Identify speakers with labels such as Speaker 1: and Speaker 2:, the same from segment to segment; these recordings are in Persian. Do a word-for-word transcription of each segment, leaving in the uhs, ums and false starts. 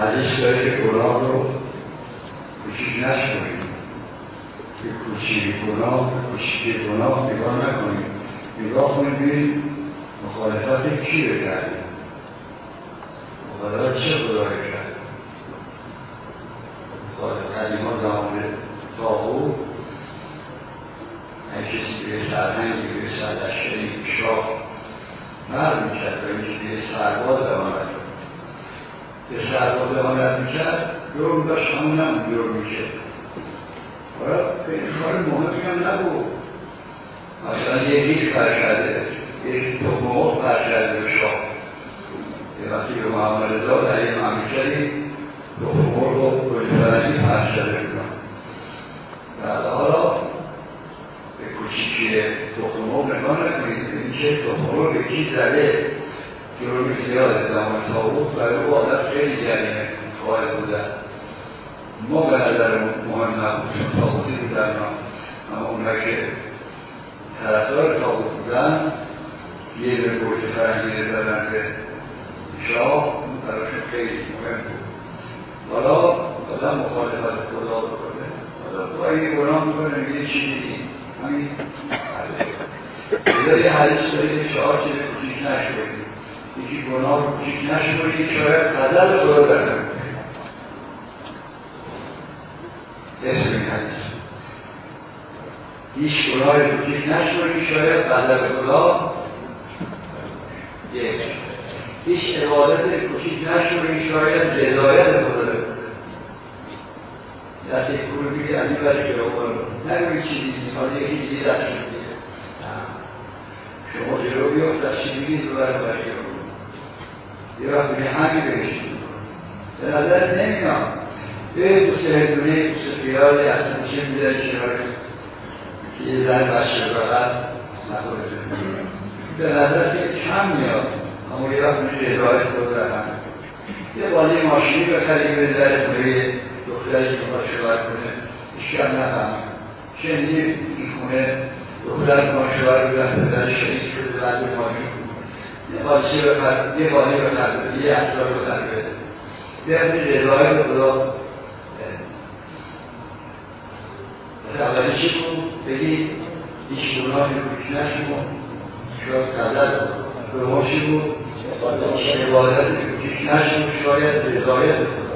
Speaker 1: حدیث داره که گناه رو کوچیک نشماریم، که کوچیک گناه کوچیک گناه نگاه نکنیم، نگاه کنیم ببینیم مخالفت کی رو کردیم، مخالفت چه خدایی کرد. مخالفت ما زمان طاغوت هر کسی به سرهنگی به سرلشکری شاه مرد میکرد و اینکه به سرباز بماند به سرباز بماند میکرد جرم داشت همون هم جرم میشه. حالا به این کار مهمی هم نبود. مثلا یه گیش برکرده یک تخمه برکرده به شاه یه وقتی به محمد رضا در یه مملکتی تخمه رو گلفرنگی برکرده بودن و حالا به کوچیکی تخمه نگاه نکنید اینکه تخمه رو به کی زده جرم زیاده. زمان طاغوت برای او آدم خیلی جریمه قائل بودن. ما به نظر مهم نبود چون طاغوتی بودن اما اونها که طرفدار طاغوت بودن یه دونه گوجه فرنگی زدن به شاه اون براشون خیلی مهم بود. حالا آدم مخالفت خدا بکنه، حالا تو اگه گناه میکنه میگه چی دیدیم همین حدیث یه حدیث داره یه شعار که به کوچیک نشورید، یکی گناه رو کوچیک نشورید شاید غضب خدا در نمیکنه. اسم این حدیث هیچ گناه رو کوچیک نشورید شاید غضب خدا یک هیچ عبادت کوچیک نشورید شاید رضایت خدا در دست یک پول میگه علی برای که رو نگوید چی دیدیم حالا یکی دیگه دست میگه شما جلو بیافت از چی میگید رو برای برای رو یه وقت میگه همی بگشتیم به نظر نمیام به دوست هدونه دوست خیالی از میشه میدن کنار که یه زن بچه بقید نخوره به نظر که کم میاد اما یه وقت میشه رضایت خود رقم یه بالی ماشینی بخریم به در خونه دختری که باید شوهر کنه اشکال نفهم شنید این خونه دختر ما شوهر بودن پدر شهید شده بعد ماشین یه بالیچه بخر یه بالی بخر یه اصلا بخر بده به رضایت خدا از اولی چی بود؟ بگید هیچ گناهی روش نشون شاید قدر به ما چی بود؟ عبادت روش نشون شاید رضایت خدا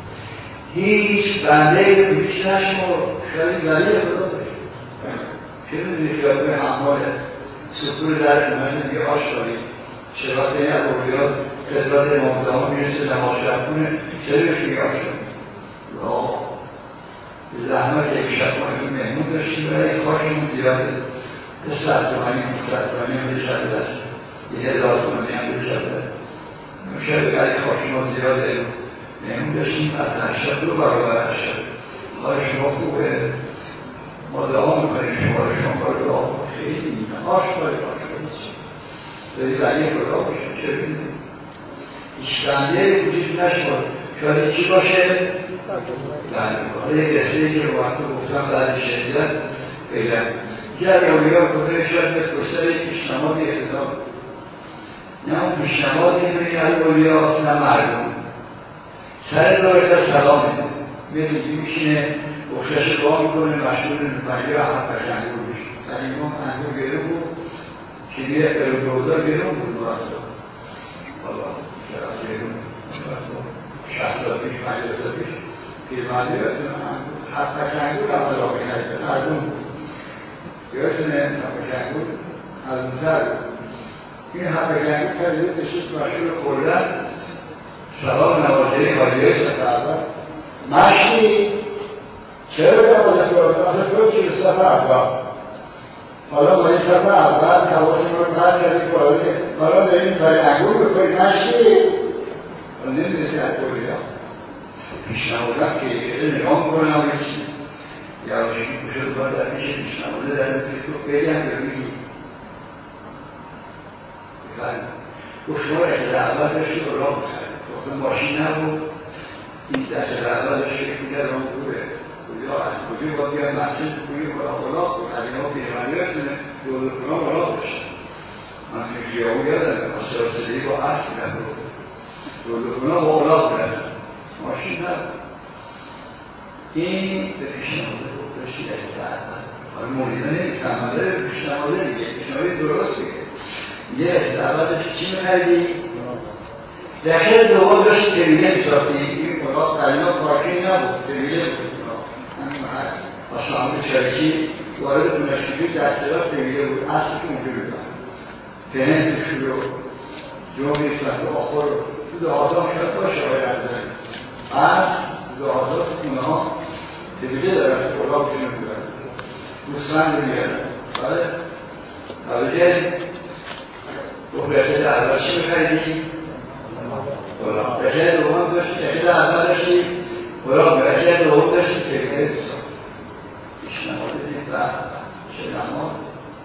Speaker 1: هیچ بنده روش نشون شاید ولی خدا بشه چه میدونی که به همال سکور در کنه میگه آش داریم شراس این اقویات خدمت امام زمان میرسه نماز شب کنه چرا بهش میگه آش داریم زحمت یک شبانه که مهمون داشتیم برای خواهشمون زیاده یه ست تومانی ست تومانی هم به شب دست یه هزار تومانی هم به شب دست شب برای خواهشمون زیاده مهمون داشتیم از هشت دو برابر هشت حال شما خوبه ما دعا میکنیم شما رو شما رو دعا خیلی میگم آش داری آش داری داری ولی خدا باشیم چه بینیم هیچ بنده وجود نشد شاید چی باشه؟ حالا یک قصه که رو وقت گفتم بعد شدیدن بگم گر اولیاء کنه شاید به فرصت یک پیشنمازی اختتام نه اون پیشنمازی که هر اولیاء اصلا مردم سر داره که سلامه میدونی میشینه بخشش با میکنه مشهور نفری و حق پشنگور بشه در این ماه انگور گره بود که یه ارودوزا گره بود مراسا حالا شراس گره بود شخص سال پیش مجلس پیش پیرمرده حق پشنگور هم را بینید از اون بود یادتونه حق پشنگور از اون تر بود این حق پشنگور کردید بشید مشهور خوردن سلام نوازهی حالیه سفر اول مشتی چرا نوازه کردن؟ اصلا تو چی سفر اول حالا با این سفر اول حواسی رو پرد کردید که حالا داریم برای انگور بکنید مشتی نمیدونستی از کوری ها پیشنهادم که یه نگاه میکنه هم چی یا روشی کشد باید در میشه پیشنهاده در میشه تو خیلی هم ببینی گفت شما اجازه اول داشتی رو راه بخرد گفتم ماشین نبود این اجازه اول داشتی که میگه راه خوبه کجا از کجا باید بیان مسجد کنی براه براه از این ها پیرمنی هستونه دولت کنها براه بشه من فکری ها یادم سیاستی با اصل نبود دولت کنها با اولاق برد نبود. این به پیشنهاد گفتاشی احتیاط حالا مولیده نمی‌فهمده به پیشنهاده دیگه پیشنهادی درست بگه یه احتیاطش چی می‌خریدی؟ دقیقه دوم داشت تریله می‌ساختی این اتاق قلینا پارکینگ نبود تریله بود همین محل آسامون شرکی وارد کنشگی دسته را تریله بود اصلی که اونجا بیدن تنه توشون رو جمعی سمت آخر تو دهاتا هم شاید باشه های رمزن از دهاتا تو کنه ها تریله دارن که اولا بشنو بیدن گوسفند رو میارن بله بله تو بهتر اول چی بخریدی؟ بهتر دوم داشتی بهتر اول داشتی اولا بهتر دوم داشتی تریله دوستان پیشنهاد دید و چه نماز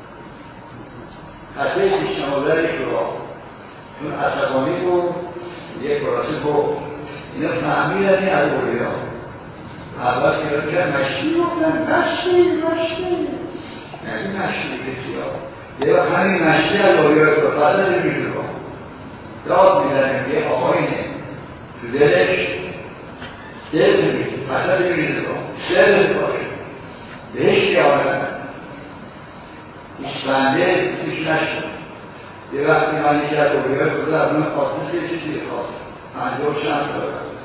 Speaker 1: حتی پیشنهاده یک را چون عصبانی بود یک راسه بود اینا فهمیدنی از اولیا اول که که مشتی بودن مشتی مشتی یعنی مشتی کسی ها یه وقت همین مشتی از اولیا رو فضل نمیده رو داد میزنیم یه آقاینه تو دلش دل نمیده فضل نمیده رو دل باشه بهش که آمدن هیچ بنده کسیش نشد یه وقتی من یکی از اولیای خدا از من خواستن سه چیزی خواست پنجاه و چند سال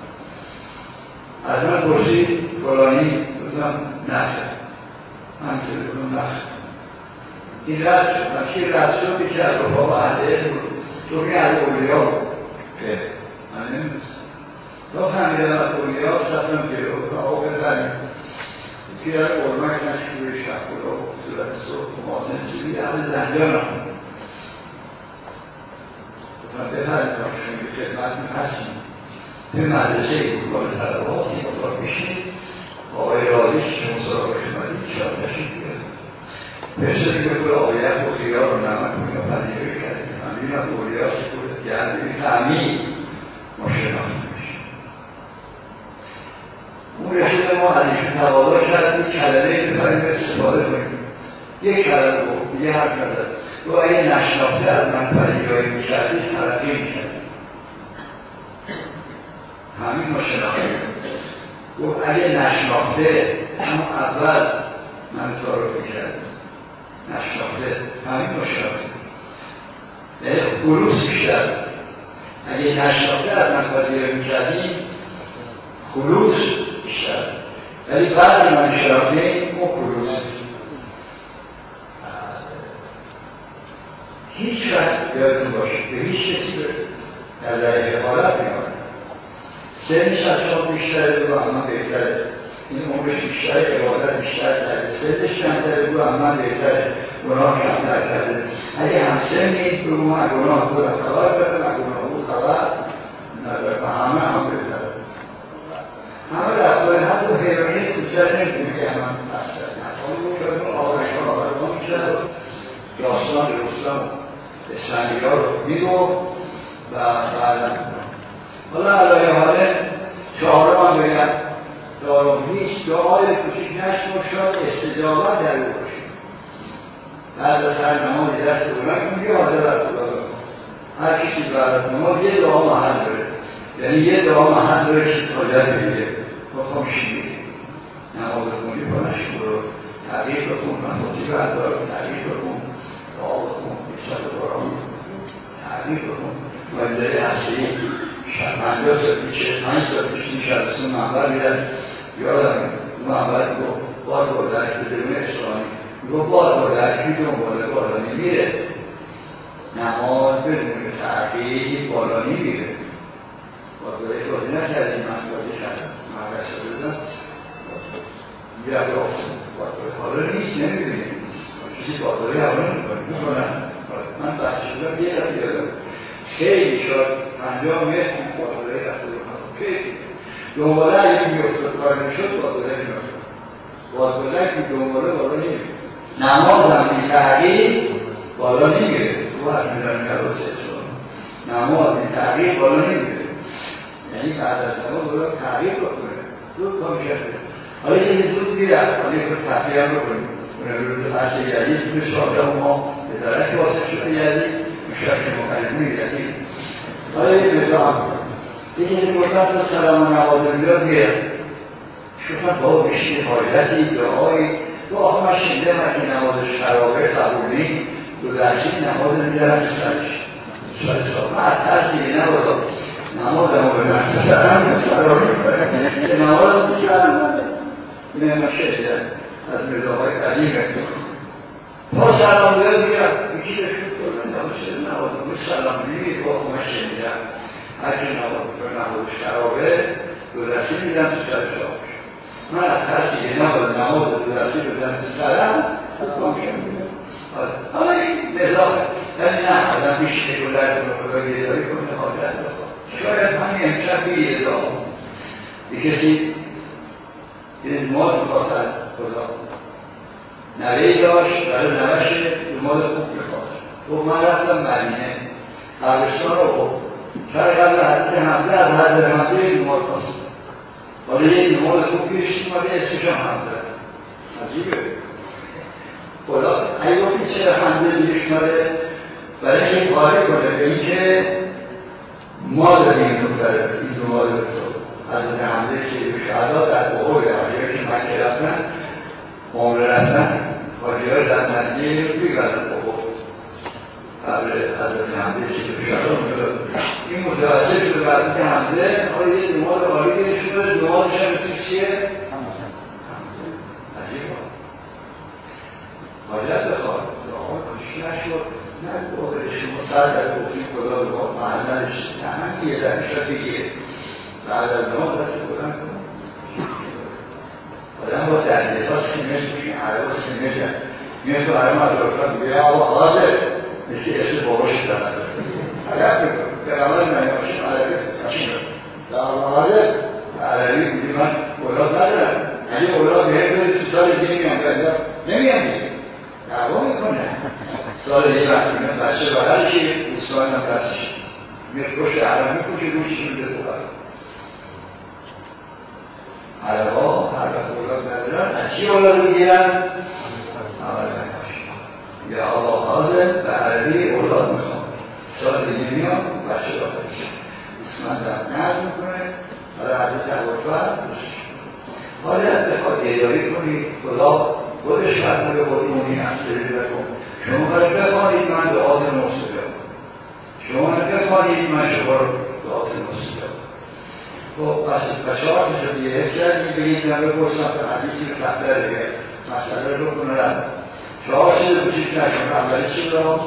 Speaker 1: از من پرسید فلانی بودم نخه همینطور بودم نخه این رد شد من که رد شد یکی از بابا عده بود چون این از اولیا که من نمیدونست تا فهمیدم از اولیا سفتم که آقا بزنیم پیار قرمک نشکوی شکل و صورت صورت و مازن سوی اهل زنجان هم گفتم بهتر شما به خدمت هستیم به مدرسه گروه طلبات این اتاق میشید آقای راضی که مصارف شمالی شاد نشید پرسه دیگه که آقایت و خیار و نمک و اینا پذیره کردیم من بیمت اولیا سکولت گردی تعمیم ما شناخت میشیم اون رشد ما علیشون تقاضا کرد یک کلمه بفریم استفاده کنیم یک کلمه گفت یه حرف نزد و اگه نشناخته از من پذیرایی میکردی ترقی میکردی همین ما شناخته گفت اگه نشناخته همون اول من تعارف میکردم نشناخته همین ما شناخته یعنی خلوص بیشتر اگه نشناخته از من پذیرایی میکردی خلوص بیشتر ولی بعد من شناخته اون خلوص هیچ وقت یادتون باشه به هیچ کسی در دقیقه حالت میاد سنش از شما بیشتره رو اما بهتره این عمرش بیشتره عبادت بیشتر کرده سنش کمتره رو اما بهتره گناه کمتر کرده اگه هم سنی رو ما گناه خودم خبر بدم گناه خود خبر نداره و همه هم بهتره همه رفتار حتی حیرانی کوچر نمیتونه که همه مستر نکنه اون آقایش ها آقایان میشه داستان رستم اسفندیار رو میگو و بعدم حالا علایه حاله چهارم هم بگم چهارم هیچ دعای کوچیک نشد شاید استجابت در او باشه بعد از هر نماز دست بلند میگه حاضر از خدا بکن هر کسی بعد از نماز یه دعا محل داره یعنی یه دعا محل داره که حاجت میگه بخوام شیگه نماز خونی کنش برو تغییر بکن من خودی بعد دارم تغییر بکن دعا بکن بیشتر دارم تغییر بکن منظره اصلی پنجاه سال پیشه پنج سال پیش این شبستون منبر میرن یادم منبر گفت باد بردنش به درون اسلامی گفت باد بردنش که دنباله بالانی میره نماز بدون تغییر بالانی میره باد بردنش بازی نکردیم من بازی کردم مدرسه بودم میره آسان باد بردنش حالا نیست نمیدونیم چیزی باد بردنش حالا میکنم من بحث شدم یه رفت یادم خیلی شد پنجاه متر بادوله رفته بکنم خیلی دنباله اگه میفتد کار نشد بادوله نمیفتد بادوله که دنباله بالا نمیره نماز هم بی تحقیق بالا نمیره تو از میدن کراسه نماز بی تحقیق بالا نمیره یعنی بعد از نماز بالا تحقیق بکنه زود کام شده حالا یه زود میرد حالا یه تحقیق هم بکنیم روز فرشه گردید توی شاده ما به درک واسه شده گردید مشکل شما قلبی میگردید حالا یه بزا هم یکی کسی گفتن تا سلام و نوازه بیاد میرم گفتن بابا بشید حاجتی دعایی تو آخه من شنیده من که نمازش خرابه قبولی دو دستی نماز میدارم تو سرش سال سال من از ترسی نبادا نماز هم به من سرم خرابه که نماز سرم نه ما شنیده از مداهای قدیمه ما سلام بیاد میگم یکی داشت کنم نماز نماز سلام بیاد با آخه من شنیده هرچی نماز خرابه دو دستی میدم تو سرش آخه من از ترسی که نباید نماز دو درسی بزنم تو سرم اتفاق میدم حالا این نظامه یعنی نه آدم بیش سکولر کنه خدا گیداری کنه حاجت بخواه شاید همین امشب بگیره دام یه کسی یه مال میخواست از خدا نوهی داشت برای نوهش یه مال خوب میخواست و من رفتم مدینه قبرستان رو سر قبل حضرت حمله از حضرت حمله یه مال خواست حالا یه نماز خوب گیرشتیم حالا اسمشم حمله عجیبه خدا اگه گفتی چرا حمله دیگه شماره برای این کاری کنه به این که ما داریم این دختره این دو مال دکتر حضرت حمله سید شهدا در بخوره حاجیه که مکه رفتن عمره رفتن حاجیه در مدینه بیگردن بخور قبل حضرت حمله سید شهدا این متوسط شده به حضرت حمله آیا یه دو مال عالی گیرش شده دو مال شمسی چیه؟ عجیبه حاجت بخواد آقا کشی نشد نه دوباره شما سر در توفیق خدا بخواد محلنش همه یه درشا بگیه بعد از نام دست بودن کنم آدم با درده ها سیمج میشه عربا سیمج هم میاد تو عربا از رفتن بگه آقا حاضر مثل اسم باباش دست عرب بکن برامل نمیاشیم عربی کشیم در حاضر عربی بودی من اولاد ندارم اگه اولاد بهت بده تو سال دیگه میام نمیام دیگه دعوا میکنه سال دیگه وقتی میگن بچه بغلشه دوستان هم دستش میاد پشت عرب میکنه روشش میده تو بغل عربا عرب اولاد ندارن از چی اولاد میگیرن؟ اول نکاش یا آقا حاضر به عربی اولاد میخوام سال دیگه میام بچه داخلش دوستان هم نرد میکنه حالا عربی تقویفت حالا بخواد اداری کنی خدا خودش فرموده قرمونی اصلی بکن شما باید بخوانید من دعات موسیقی شما بخوانید من شما رو دعات موسیقی خب پس بچه‌ها که دیگه حس کردید بگید نمه پرسن که حدیثی رو تحتر دیگه مسئله رو کنه رد شما چیز کوچیک نشون اولی چی رو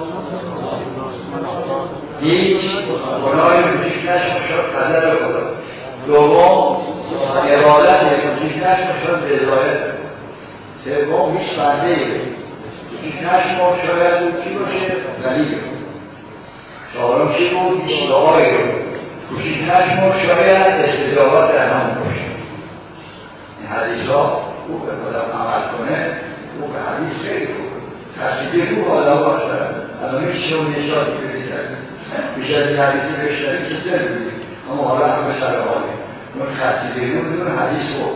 Speaker 1: هیچ گناهی کوچیک نشون شد قدر خدا دوم عبادت کوچیک نشون شد رضایت سوم هیچ بنده ای هیچ نشما شاید اون کی باشه ولی چهارم چی بود؟ هیچ دعایی رو هیچ نشما شاید استجابت در همون باشه این حدیث ها او به خودم عمل کنه او به حدیث خیلی خوب تصیبی رو آدم باشترم الان هیچ شما نشاطی بده کردیم بیشتر این حدیثی بشتریم که سر بودیم اما حالا هم به سر حالی اون تصیبی رو بدون حدیث خوب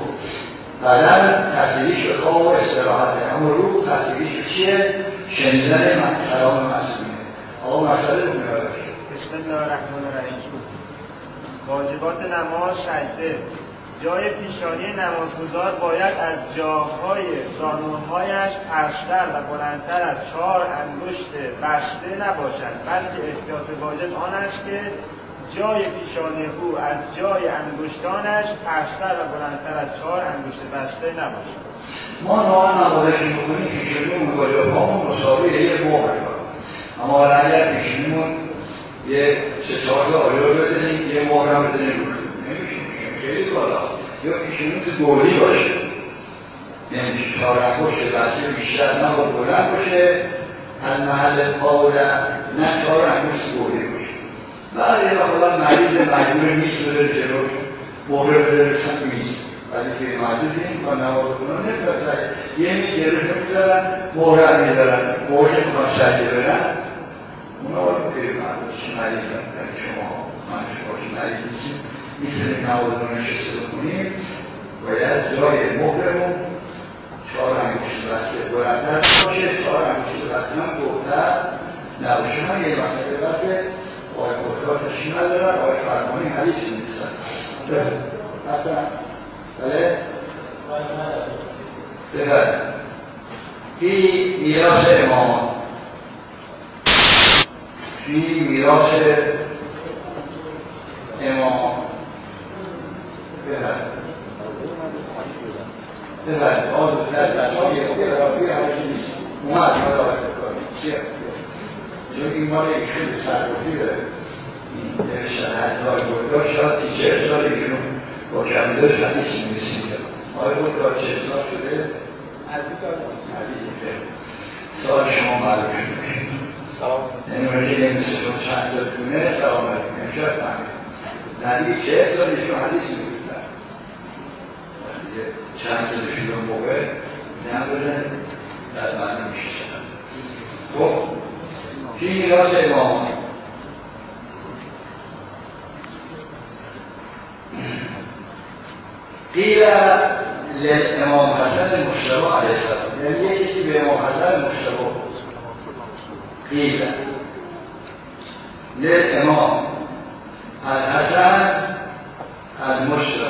Speaker 1: بدن تصویریش به خواب و استراحته اما روح تصویریش چیه؟ شنیدن من کلام مسئولیه آقا مسئله رو میاره
Speaker 2: بسم الله الرحمن الرحیم واجبات نماز سجده جای پیشانی نمازگزار باید از جاهای زانوهایش پستر و بلندتر از چهار انگشت بسته نباشد بلکه احتیاط واجب آن است که جای پیشانی او از جای انگشتانش پستر و بلندتر از چهار انگشت بسته نباشد.
Speaker 1: ما نوعا نمازشی بکنیم پیشونیمون با جاهامون مساوی یه مهر کنیم اما اگر پیشونیمون یه سه چهار تا آیار بزنیم یه مهر هم بزنیم روش نمیشه خیلی بالا یا پیشونیمون تو دولی باشه نمیشه چهار انگشت بسته بیشتر نه با بلند باشه از محل پاوله نه چهار انگشت دولی باشه بعد یه خدا مریض مجبور نیست بذاره جلوش مهره بذاره سن میز ولی که مجبوریم و نماز کنن نمیدازن یه میز جلوش نمیدارن مهره هم میدارن مهره کنن سجده برن اونا رو که مریض هم شما من شما که مریض نیستیم میتونیم نماز رو نشسته کنیم باید جای مهرمون چهار انگشت بسته بلندتر باشه چهار انگشت بسته هم دوتر نباشه هم یه مسئله بسته آقای بخار تشکیل ندارن آقای فرمانی حدیث نیستن اصلا بله؟ بله فی میراث امامان فی میراث امامان بله بله آن دو تر بچه‌ها یه خوبی رابطی همشی نیست اومد ما را سیاه چون این مال ایشون سرگوزی داره این نوشتن حدهای بردار شاید سی چهل سال ایشون با کمیداش حدیث می‌نویسید آقای بود تا چهل سال شده عزیز عزیز سال شما معلوم شده یعنی مرجع نمی‌شون چند سال کنه سلام علیکم امشب فهمید نزدیک چهل سال ایشون حدیث می‌نویسن چند سال شده موقع نبودن در معنی می‌شدن خب فی میراث امامان قیل للامام حسن مجتبی علیه السلام یعنی یک کسی به امام حسن مجتبی قیل للامام الحسن المجتبی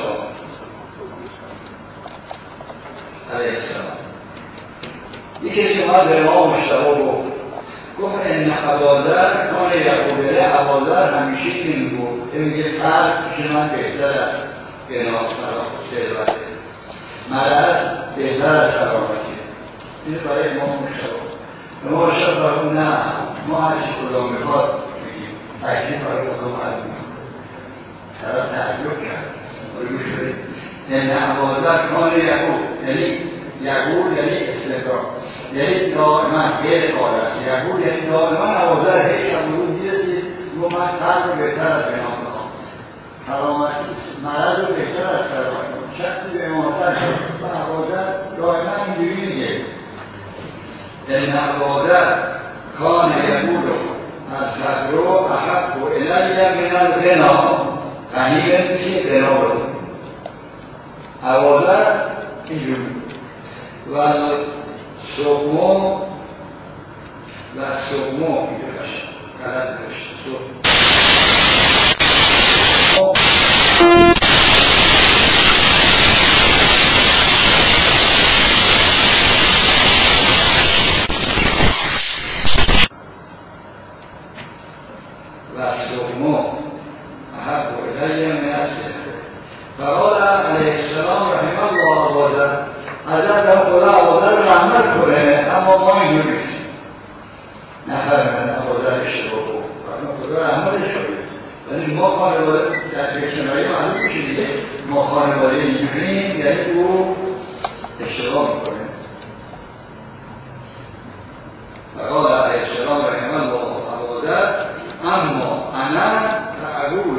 Speaker 1: علیه السلام یک کسی اومد به امام مجتبی گفت گفت ان ابوذر کان یقول له ابوذر همیشه این گفت میگه فرق که من بهتر است بنا ثروت مرض بهتر از سلامتی این برای امام مجتبی امام مجتبی فرمود نه ما هرچی خدا میخواد میگیم تکلیف برای خدا معلوم طرف تعجب کرد ان ابوذر کان یقول یعنی یقول یعنی استقرار یعنی دائما غیر قال است یقول یعنی دائما ابوذر هیچ هم برون میرسید رو من فرق رو بهتر از بنا میخوام سلامتی مرض رو بهتر از سلامتی شخصی به امام حسن و ابوذر دائما اینجوری میگه ان ابوذر کان یقول الفقر احب الی من الغنا غنی بنویسید غنا رو ابوذر اینجوری و سومو و سومو میگه باشه غلط داشت و سومو احب الی من السحر فقال علیه السلام رحمه الله ابوذر حضرت خدا ابوذر رحمت کنه اما ما اینجور نیستیم نفرمند ابوذر اشتباه بود خدا رحمتش کنه ولی ما خانواده در تکنایی معلوم میشه دیگه ما خانواده اینجوریم یعنی او اشتباه میکنه فقال علیه السلام رحمه الله ابوذر اما انا فاقول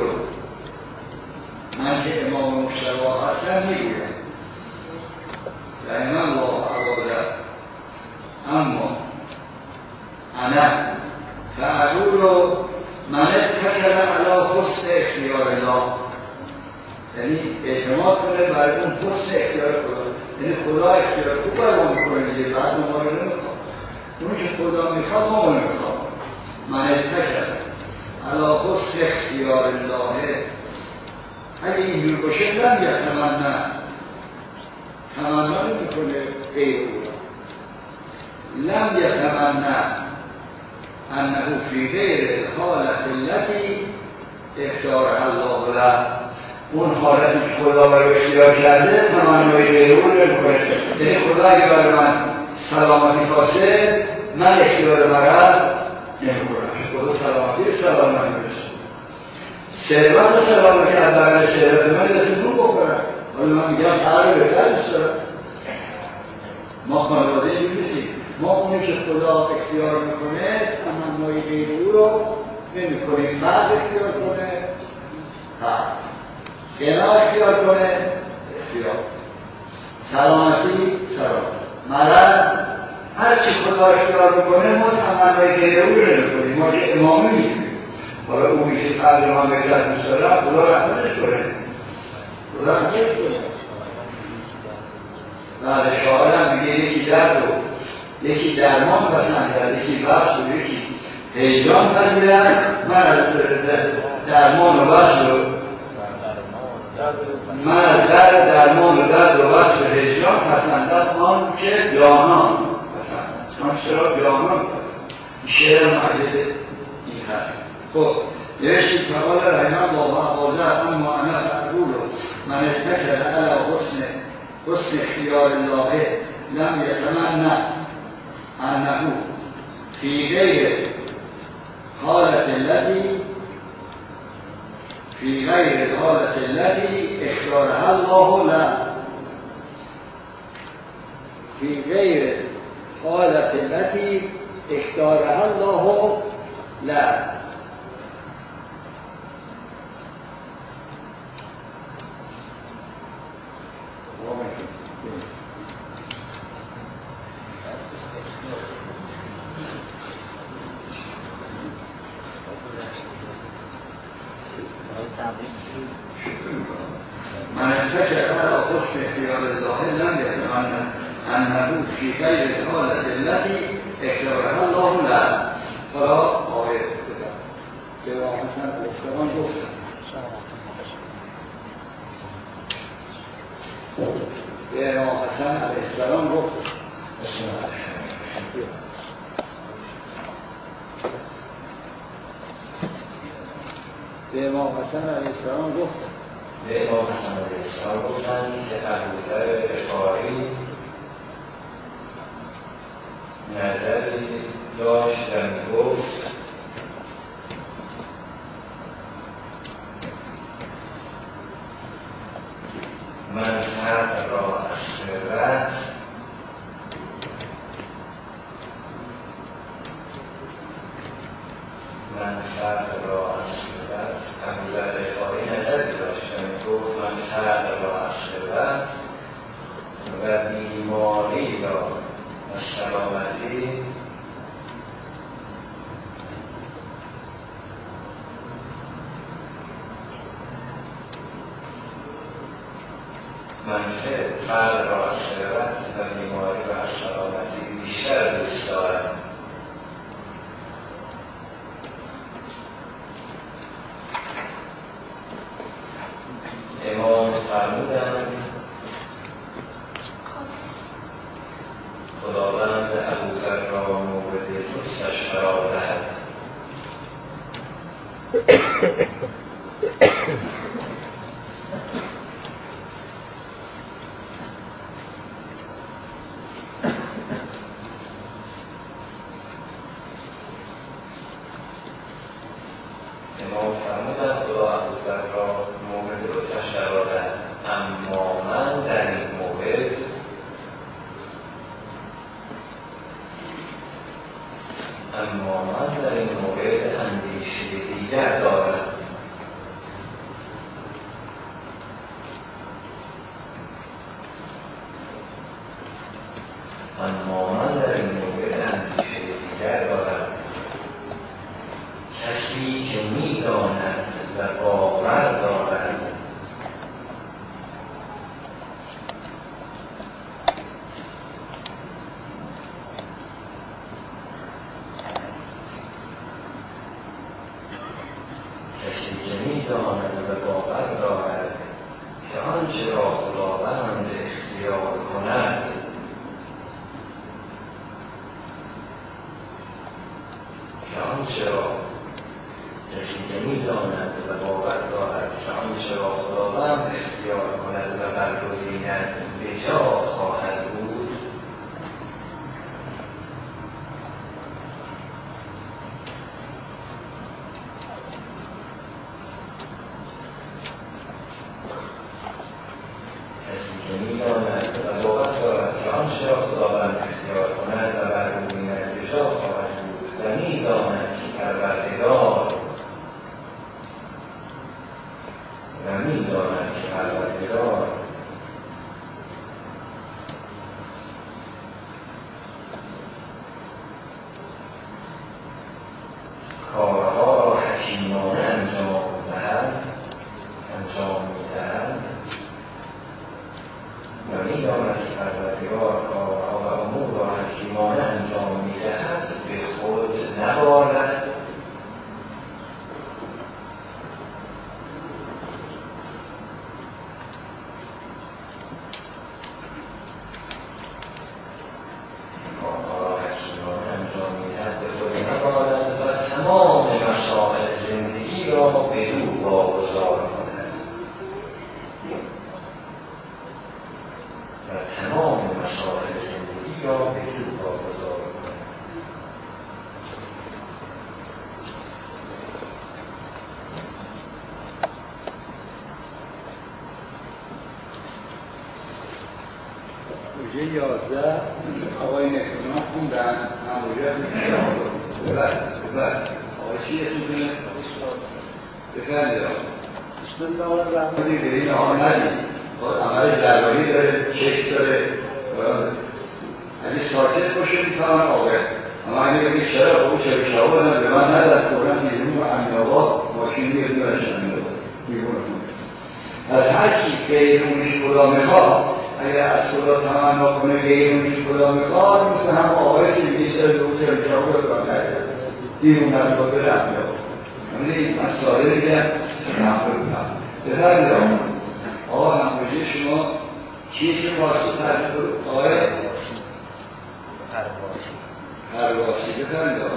Speaker 1: من که امام مجتبی هستم میگویم رحمه الله ابوذر اما انا فاقول من اتکل علی حسن اختیار الله یعنی اعتماد کنه برای اون حسن اختیار خدا یعنی خدا اختیار خوب برای ما میکنه دیگه بعد ما رو نمیخواد اون که خدا میخواد ما رو نمیخواد من اتکل علی حسن اختیار الله اگه اینجور باشه نمیاد تمنا تمنا نمیکنه غیر او لم یتمنا انه فی غیر الحالت التي اختارها الله له اون حالتی که خدا برای اختیار کرده تمنای غیر او نمیکنه یعنی خدا اگه برای من سلامتی خواسته من اختیار مرض نمیکنم خدا سلامتی سلامت نمیرسه ثروت سلامتی از برای ثروت من رسیدون بکنم ولی من میگم فرق بهتر دوست دارم ما خانواده این نیستیم ما اونی که خدا اختیار میکنه تمنای غیر او رو نمیکنیم فرق اختیار کنه فرق غنا اختیار کنه اختیار سلامتی سلامت مرض هرچی خدا اختیار میکنه ما تمنای غیر او رو نمیکنیم ما که امامی میکنیم حالا او میشه فرق ما بهتر دوست دارم خدا رحمتش کنه خدا رحمتش کنه بله شاعرم میگه یکی درد رو یکی درمان پسندد یکی وصل و یکی هیجان پذیرد من از درمان و وصل رو من در درمان و درد و وصف هجران پسندم آن که جانان پسندم. من چرا جانان پسندم؟ شعر معجد این هست. خب نوشتید فقال رحمه الله آقازه اما انا فقول من اتکل علی حسن حسن اختیار الله لم یتمنى انه فی غیر حالت التي في غير الحالة التي اختارها الله لا في غير الحالة التي اختارها الله لا من اتكل على حسن اختيار الله لم يتمنى انه في غير الحالة التي اختارها الله لا. حالا آیه بودم که امام حسن علیه السلام گفتن به امام حسن علیه السلام گفتن به امام حسن علیه السلام گفتن
Speaker 3: به امام حسن علیه السلام گفتن که ابوذر غفاری نظری داشت و میگفت من حق را از سرت من حق را از سرت ابوذر غفاری نظری داشت و میگفت من حق را از سرت و بیماری را از سلامتی منفعه فرد را از ثروت و بیماری را از سلامتی بیشتر دوست دارم. امام فرمودند خداوند ابوذر را مورد لطفش قرار دهد. امام فرمودند خدا ابوذر را مورد لطفش قرار دهد، اما من در این مورد اما من در این مورد اندیشه دیگر دارم. اما من در این مورد اندیشه دیگر دارم. کسی که می‌داند و باور دارد کسی که می‌داند و باور دارد که آنچه را خداوند اختیار کند که آنچه را کسی که می‌داند و باور دارد که آنچه را خداوند اختیار کند و برگزیند به جا خواهد بود، کسی که می‌داند و باور دارد که آنچه را خداوند اختیار کند و برگزیند به جا خواهد بود و می‌داند که پروردگار و می‌داند که پروردگار کارها را حکیمانه انجام دهد انجام می‌دهد و می‌داند که پروردگار کارها و امور را حکیمانه انجام می‌دهد، به خود نبارد
Speaker 1: نتیجه یازده آقای نکونان خوندن مموریت میشه ببرد ببرد آقای چی اسمونه؟ بفرمید
Speaker 4: بسم الله الرحمن
Speaker 1: الرحیم به این آقا ندید عمل جراحی داره چک داره اگه ساکت باشه میتونم آقای اما اگه بگید چرا خب چرا شما بودن به من نداد کورن بیرون و امیابا ماشین بیرون و امیابا بیرون از هر کی غیرونش خدا میخواد اگر از خدا تمنا کنه غیرونش خدا میخواد مثل هم آقای سیدیش داره دو چرا شما بودن نداد بیرون از خدا بره امیابا این مسائل میگن نمبر بودن بهر میدام آقا نموجه شما چیه که واسه تعریف آقای
Speaker 2: پرواسی
Speaker 1: پرواسی بهر میدام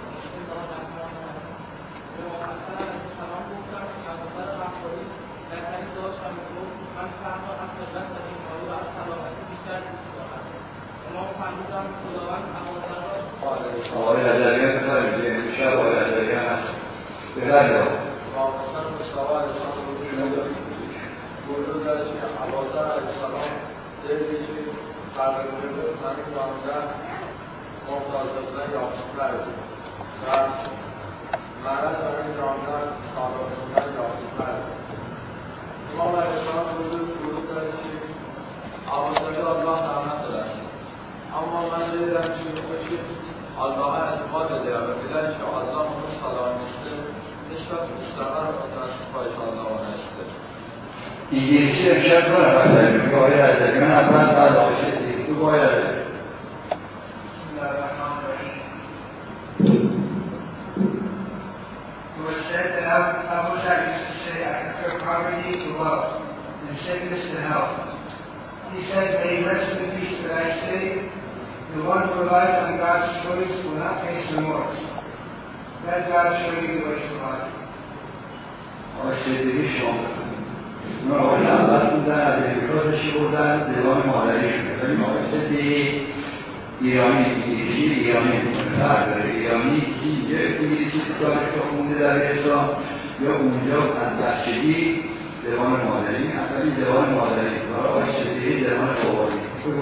Speaker 1: آقای نظریه بفرمید یه شب آقای نظریه هست بهر میدام
Speaker 4: واقعا مصطفی علیه السلام رو بوجود داره که عبازر علیه السلام دیدی که فرقونه به من جانده ممتاز بزنه یافت کرده و مرد برای جانده سالان بودن یافت کرده امام علیه السلام وجود داره که عبازر الله رحمت داره اما من دیدم که الله اعتقاد داره و میدن که الله اون سلام نیسته نشبت مستقر و متاسفای الله نشته
Speaker 1: انگلیسی امشب کنم بزنیم که آقای عزیزی من اول بعد آقای سیدی تو باید عزیزی
Speaker 5: It was said that Abu Dhabi used to say, I prefer poverty to wealth and sickness to health. He said, may he rest in peace, that I say, the one who relies on God's choice will not face remorse. Let God show you the way to life.
Speaker 1: آقای سیدی شما اون آقای اول بودن از امریکاتشی بودن دیوان مادری شده ولی آقای سیدی ایرانی انگلیسی ایرانی فرق داره ایرانی اینجا انگلیسی دانشگاه خونده در اسلام یا اونجا از بچگی دیوان مادری اولی دیوان مادری آقای سیدی دیوان خوابی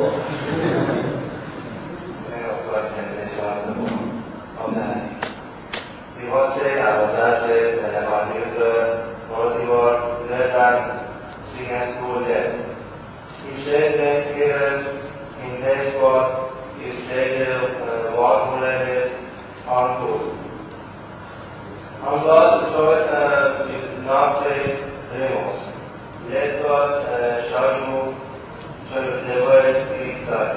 Speaker 6: دیوان سے عوضہ سے نجمانی اور دیوار لرن singing school there. He said that here in this spot he said uh, was related on to. Allah showed did not face remorse. Let God uh, show you the way speak that.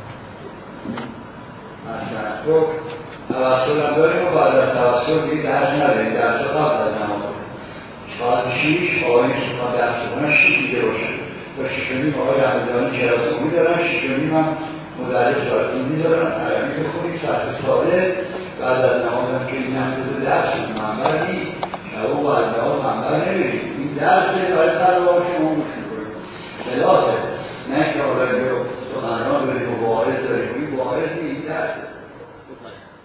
Speaker 1: مثلا تو توسل هم داریم و بعد از توسل دیگه درس نداریم درس رو قبل از نماز ساعت شیش آقایی که ما درس کنن شیش دیگه روشن تا شیش و نیم آقای رمضانی کلاسومی دارن شیش و نیم هم مدرس ساعتونی دارن عربی بخونی ساعت ساده بعد از نماز هم که این هم بده درس منبر نی شب و بعد نماز منبر نمیریم این درسه برای طلبه‌ها شما گوش می‌کنید کلاسه نه که آقای رو سخنران داریم و واعظ داریم این واعظ این درسه